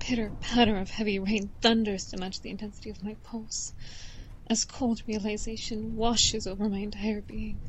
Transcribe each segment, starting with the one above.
pitter-patter of heavy rain thunders to match the intensity of my pulse, as cold realization washes over my entire being.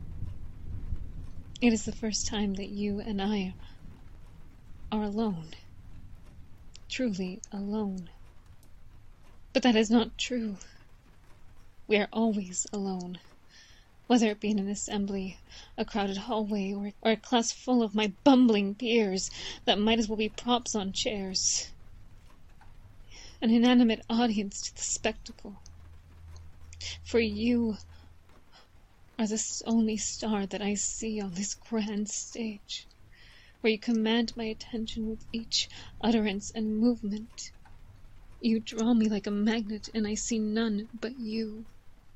It is the first time that you and I are alone. Truly alone. But that is not true. We are always alone. Whether it be in an assembly, a crowded hallway, or a class full of my bumbling peers that might as well be props on chairs. An inanimate audience to the spectacle. For you are the only star that I see on this grand stage, where you command my attention with each utterance and movement. You draw me like a magnet, and I see none but you.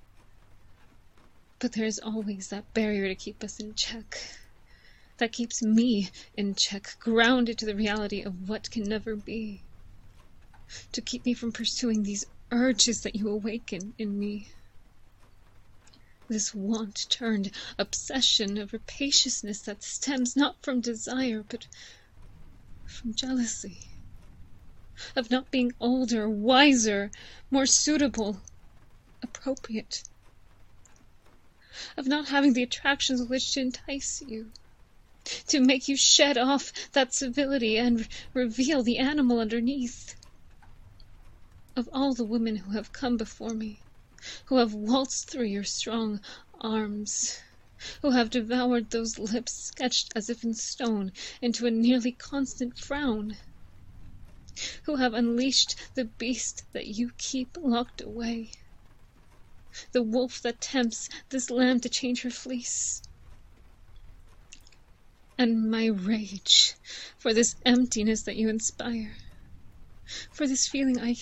But there is always that barrier to keep us in check. That keeps me in check, grounded to the reality of what can never be. To keep me from pursuing these urges that you awaken in me. This want-turned obsession of rapaciousness that stems not from desire, but from jealousy. Of not being older, wiser, more suitable, appropriate. Of not having the attractions with which to entice you, to make you shed off that civility and reveal the animal underneath. Of all the women who have come before me, who have waltzed through your strong arms, who have devoured those lips sketched as if in stone into a nearly constant frown, who have unleashed the beast that you keep locked away, the wolf that tempts this lamb to change her fleece. And my rage for this emptiness that you inspire, for this feeling I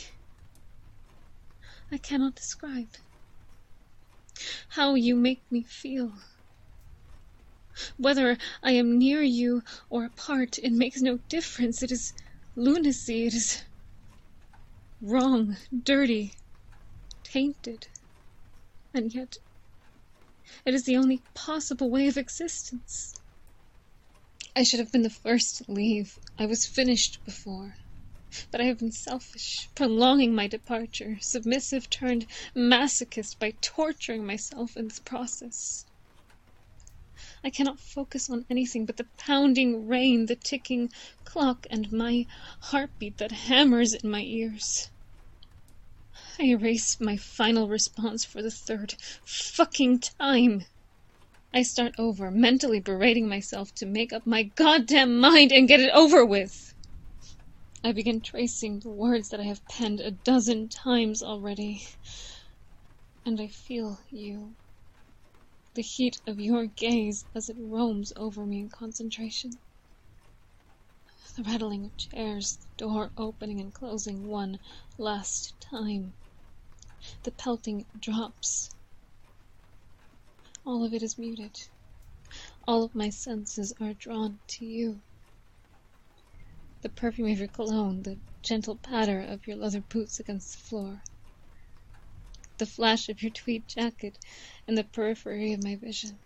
cannot describe. How you make me feel. Whether I am near you or apart, it makes no difference. It is lunacy, it is wrong, dirty, tainted. And yet, it is the only possible way of existence. I should have been the first to leave. I was finished before. But I have been selfish, prolonging my departure, submissive turned masochist by torturing myself in this process. I cannot focus on anything but the pounding rain, the ticking clock, and my heartbeat that hammers in my ears. I erase my final response for the third fucking time. I start over, mentally berating myself to make up my goddamn mind and get it over with. I begin tracing the words that I have penned 12 times already. And I feel you. The heat of your gaze as it roams over me in concentration. The rattling of chairs, the door opening and closing one last time. The pelting drops. All of it is muted. All of my senses are drawn to you. The perfume of your cologne, the gentle patter of your leather boots against the floor. The flash of your tweed jacket in the periphery of my vision.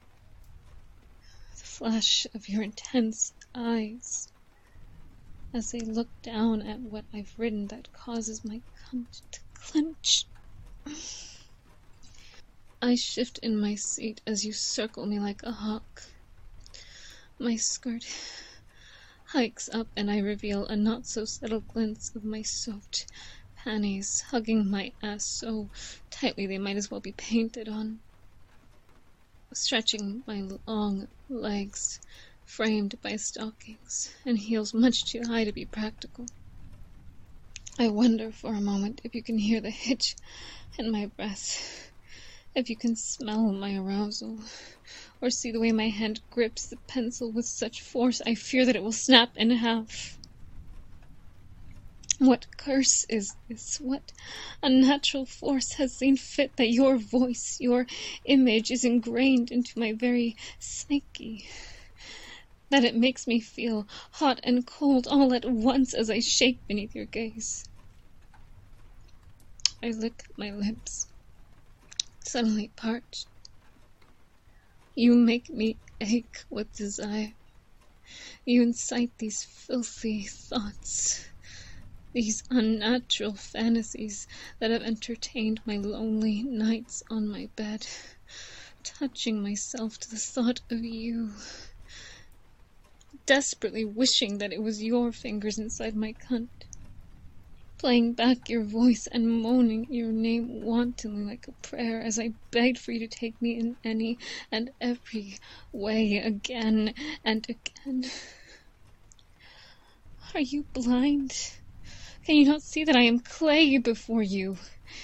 The flash of your intense eyes as they look down at what I've written that causes my cunt to clench. I shift in my seat as you circle me like a hawk. My skirt hikes up and I reveal a not-so-subtle glimpse of my soaked panties hugging my ass so tightly they might as well be painted on. Stretching my long legs, framed by stockings and heels much too high to be practical. I wonder for a moment if you can hear the hitch in my breath, if you can smell my arousal, or see the way my hand grips the pencil with such force I fear that it will snap in half. What curse is this? What unnatural force has seen fit that your voice, your image is ingrained into my very psyche, that it makes me feel hot and cold all at once as I shake beneath your gaze? I lick my lips, suddenly parched. You make me ache with desire. You incite these filthy thoughts. these unnatural fantasies that have entertained my lonely nights on my bed, touching myself to the thought of you, desperately wishing that it was your fingers inside my cunt, playing back your voice and moaning your name wantonly like a prayer as I begged for you to take me in any and every way again and again. Are you blind? Can you not see that I am clay before you,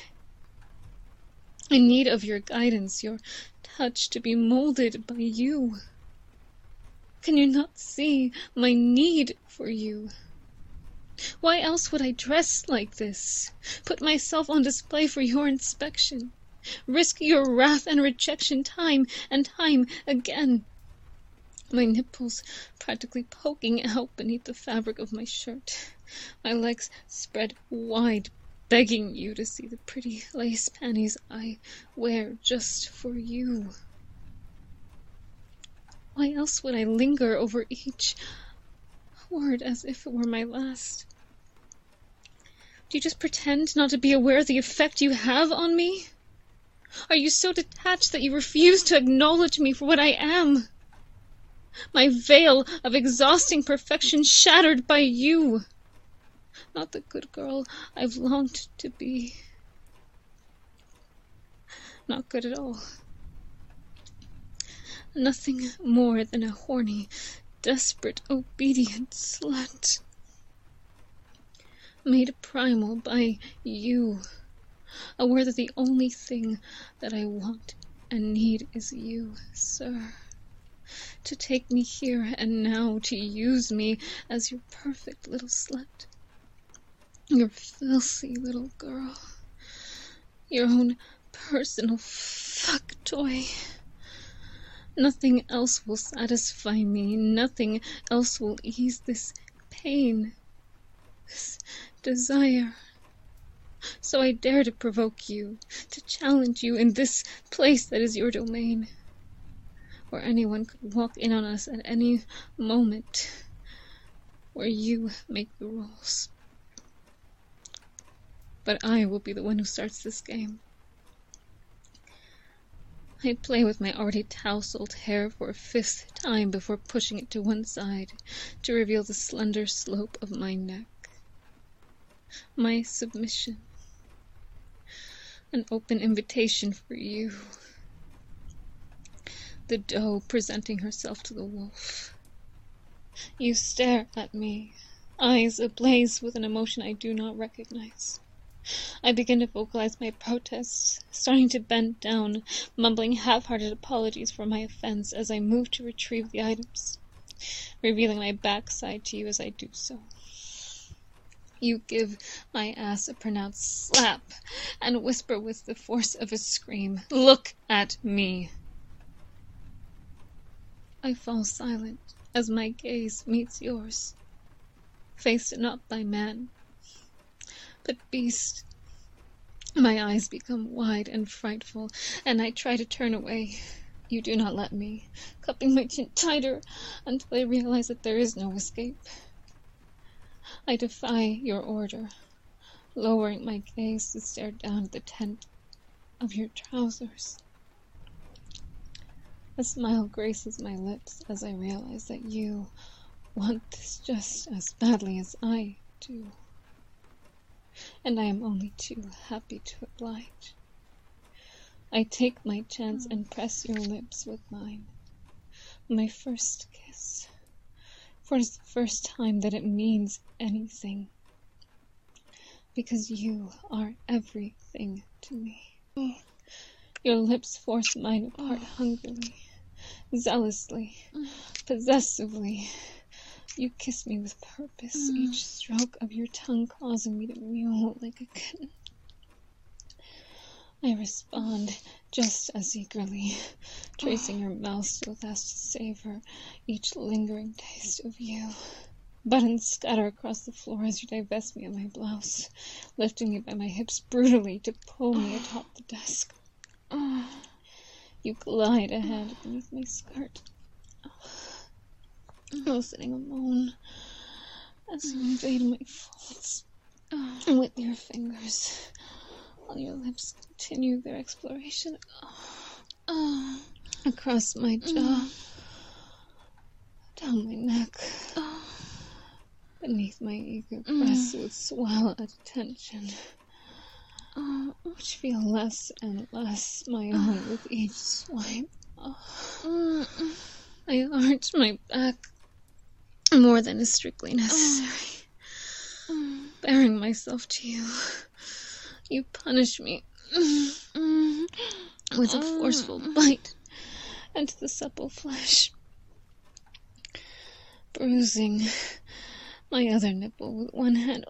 in need of your guidance, your touch to be molded by you? Can you not see my need for you? Why else would I dress like this, put myself on display for your inspection, risk your wrath and rejection time and time again, my nipples practically poking out beneath the fabric of my shirt, my legs spread wide, begging you to see the pretty lace panties I wear just for you? Why else would I linger over each word as if it were my last? Do you just pretend not to be aware of the effect you have on me? Are you so detached that you refuse to acknowledge me for what I am? My veil of exhausting perfection shattered by you. Not the good girl I've longed to be. Not good at all. Nothing more than a horny, desperate, obedient slut. Made primal by you, aware that the only thing that I want and need is you, sir. To take me here and now, to use me as your perfect little slut. Your filthy little girl. Your own personal fuck toy. Nothing else will satisfy me. Nothing else will ease this pain, this desire. So I dare to provoke you, to challenge you in this place that is your domain, where anyone could walk in on us at any moment, where you make the rules. But I will be the one who starts this game. I play with my already tousled hair for a fifth time before pushing it to one side to reveal the slender slope of my neck. My submission. An open invitation for you. The doe presenting herself to the wolf. You stare at me, eyes ablaze with an emotion I do not recognize. I begin to vocalize my protests, starting to bend down, mumbling half-hearted apologies for my offense as I move to retrieve the items, revealing my backside to you as I do so. You give my ass a pronounced slap and whisper with the force of a scream, "Look at me!" I fall silent as my gaze meets yours, faced not by man, but beast. My eyes become wide and frightful, and I try to turn away. You do not let me, cupping my chin tighter until I realize that there is no escape. I defy your order, lowering my gaze to stare down at the tent of your trousers. A smile graces my lips as I realize that you want this just as badly as I do. And I am only too happy to oblige. I take my chance and press your lips with mine. My first kiss. For it is the first time that it means anything. Because you are everything to me. Your lips force mine apart hungrily, zealously, possessively. You kiss me with purpose, each stroke of your tongue causing me to mew like a kitten. I respond just as eagerly, tracing your mouth so as to savor each lingering taste of you. Buttons scatter across the floor as you divest me of my blouse, lifting me by my hips brutally to pull me atop the desk. You glide a hand beneath my skirt, eliciting a moan as you invade my folds. with your fingers, while your lips continue their exploration across my jaw, down my neck, beneath my eager breasts would swell at attention, which feel less and less my own with each swipe. I arch my back more than is strictly necessary, bearing myself to you. You punish me with a forceful bite into the supple flesh, bruising my other nipple with one hand,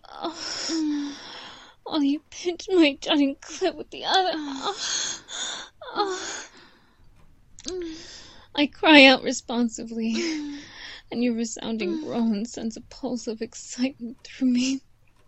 while you pinch my jutting clit with the other. I cry out responsively, and your resounding groan sends a pulse of excitement through me.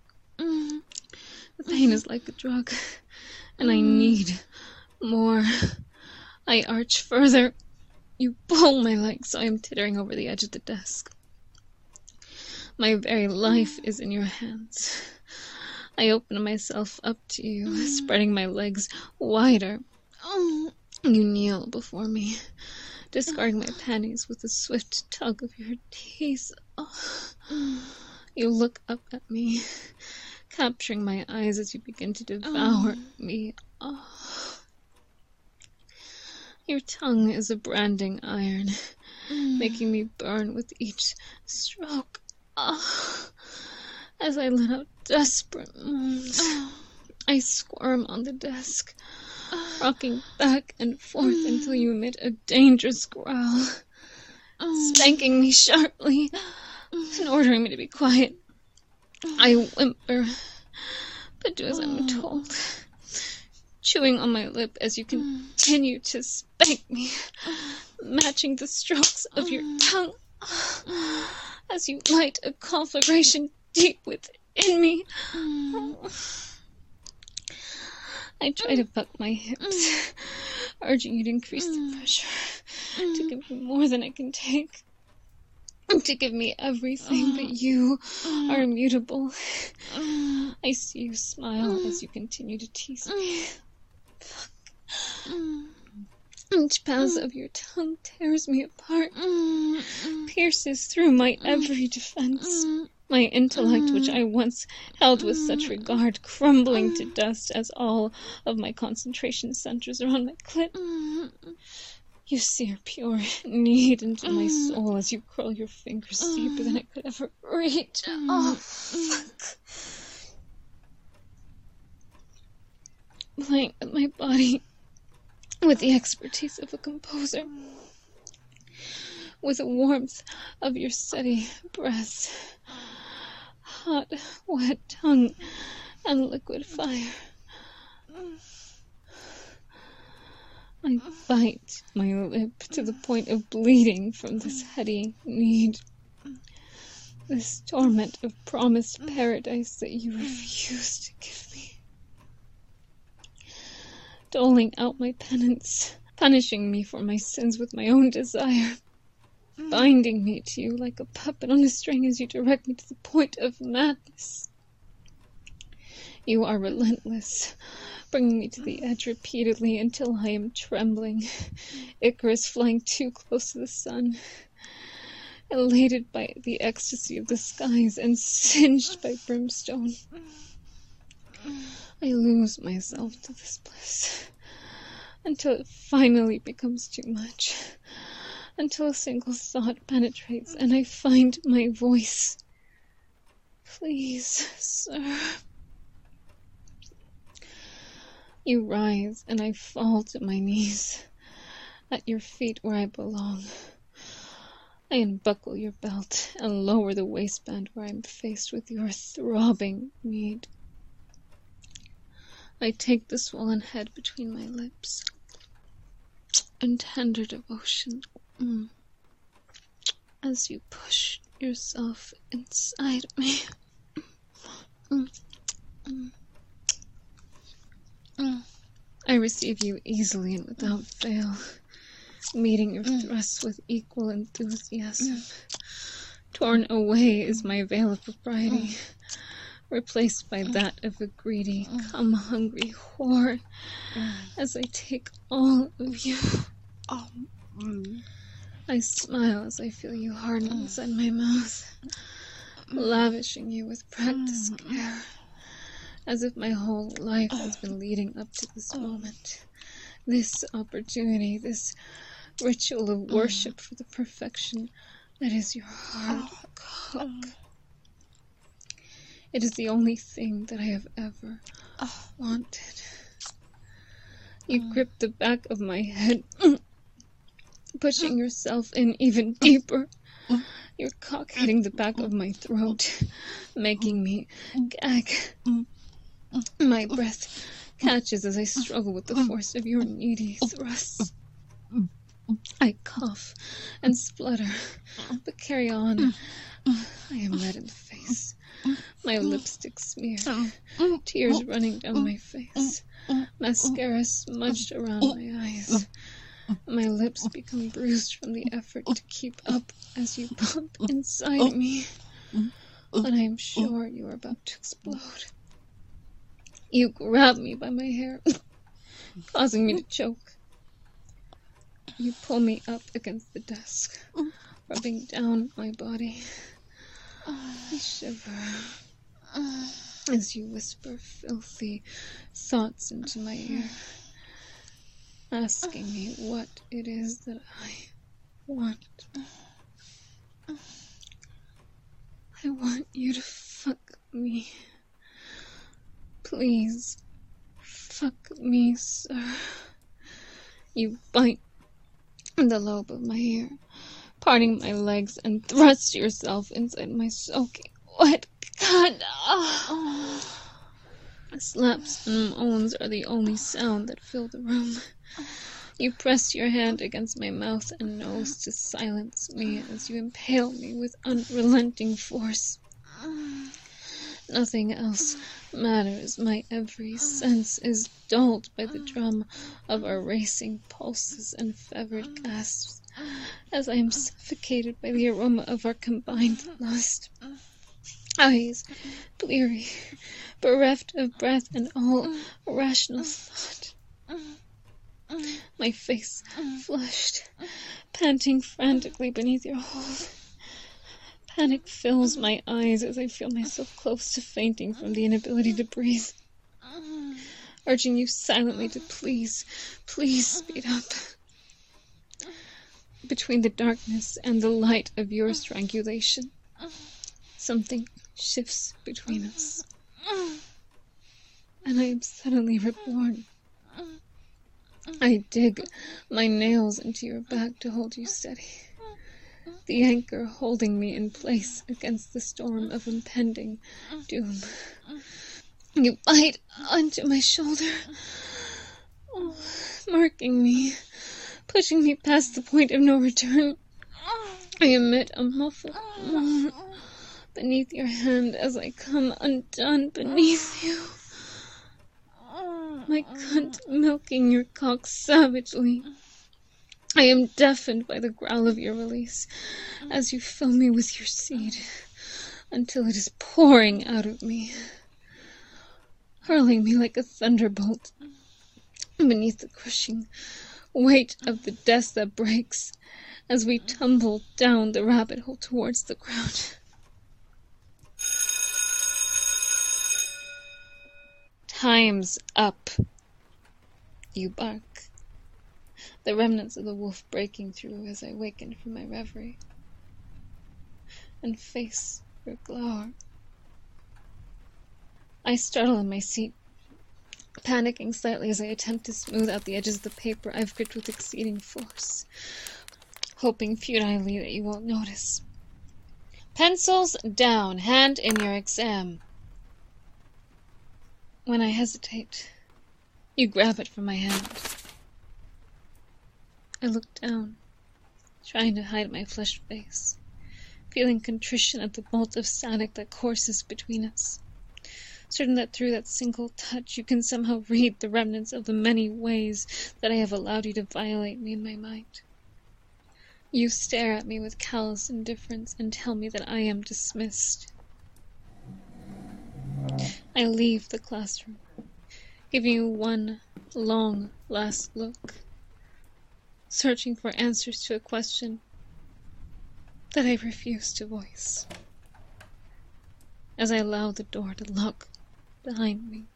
The pain is like a drug, and I need more. I arch further. You pull my leg so I am tittering over the edge of the desk. My very life is in your hands. I open myself up to you, spreading my legs wider. You kneel before me, discarding my panties with a swift tug of your teeth. You look up at me, capturing my eyes as you begin to devour me. Your tongue is a branding iron, making me burn with each stroke. As I let out desperate moans, I squirm on the desk, rocking back and forth until you emit a dangerous growl, spanking me sharply and ordering me to be quiet. I whimper, but do as I'm told, chewing on my lip as you continue to spank me, matching the strokes of your tongue as you light a conflagration deep within me. I try to buck my hips, urging you to increase the pressure, to give me more than I can take, to give me everything, but you are immutable. I see you smile as you continue to tease me. Each pass of your tongue tears me apart, pierces through my every defense. My intellect, which I once held with such regard, crumbling to dust as all of my concentration centers around my clit. You sear pure need into my soul as you curl your fingers deeper than I could ever reach. Fuck. Playing with my body with the expertise of a composer, with the warmth of your steady breath, hot, wet tongue, and liquid fire. I bite my lip to the point of bleeding from this heady need, this torment of promised paradise that you refuse to give me. Doling out my penance, punishing me for my sins with my own desire, binding me to you like a puppet on a string as you direct me to the point of madness. You are relentless, bringing me to the edge repeatedly until I am trembling, Icarus flying too close to the sun, elated by the ecstasy of the skies and singed by brimstone. I lose myself to this bliss, until it finally becomes too much, until a single thought penetrates and I find my voice. Please, sir. You rise and I fall to my knees, at your feet where I belong. I unbuckle your belt and lower the waistband where I am faced with your throbbing need. I take the swollen head between my lips, in tender devotion, as you push yourself inside me. I receive you easily and without fail, meeting your thrusts with equal enthusiasm. Torn away is my veil of propriety, replaced by that of a greedy, come-hungry whore, as I take all of you. I smile as I feel you harden inside my mouth, lavishing you with practiced care, as if my whole life has been leading up to this moment, this opportunity, this ritual of worship for the perfection that is your hard cock. It is the only thing that I have ever wanted. You grip the back of my head, pushing yourself in even deeper. Your cock hitting the back of my throat, making me gag. My breath catches as I struggle with the force of your needy thrusts. I cough and splutter, but carry on. I am red in the face, my lipstick smeared, tears running down my face, mascara smudged around my eyes. My lips become bruised from the effort to keep up as you pump inside me, and I am sure you are about to explode. You grab me by my hair, causing me to choke. You pull me up against the desk, rubbing down my body. I shiver as you whisper filthy thoughts into my ear, asking me what it is that I want. I want you to fuck me. Please, fuck me, sir. You bite the lobe of my ear, parting my legs, and thrust yourself inside my soaking wet cunt. Slaps and moans are the only sound that fill the room. You press your hand against my mouth and nose to silence me as you impale me with unrelenting force. Nothing else matters. My every sense is dulled by the drum of our racing pulses and fevered gasps, as I am suffocated by the aroma of our combined lust. Eyes bleary, bereft of breath and all rational thought. My face flushed, panting frantically beneath your hold. Panic fills my eyes as I feel myself close to fainting from the inability to breathe, urging you silently to please speed up. Between the darkness and the light of your strangulation, something shifts between us, and I am suddenly reborn. I dig my nails into your back to hold you steady, the anchor holding me in place against the storm of impending doom. You bite onto my shoulder, marking me, pushing me past the point of no return. I emit a muffled moan beneath your hand as I come undone beneath you. My cunt milking your cock savagely. I am deafened by the growl of your release as you fill me with your seed until it is pouring out of me, hurling me like a thunderbolt beneath the crushing weight of the desk that breaks as we tumble down the rabbit hole towards the ground. Time's up, you bark, the remnants of the wolf breaking through as I waken from my reverie and face your glower. I startle in my seat, panicking slightly as I attempt to smooth out the edges of the paper I've gripped with exceeding force, hoping futilely that you won't notice. Pencils down, hand in your exam. When I hesitate, you grab it from my hand. I look down, trying to hide my flushed face, feeling contrition at the bolt of static that courses between us, certain that through that single touch you can somehow read the remnants of the many ways that I have allowed you to violate me in my mind. You stare at me with callous indifference and tell me that I am dismissed. I leave the classroom, giving you one long last look, searching for answers to a question that I refuse to voice, as I allow the door to lock behind me.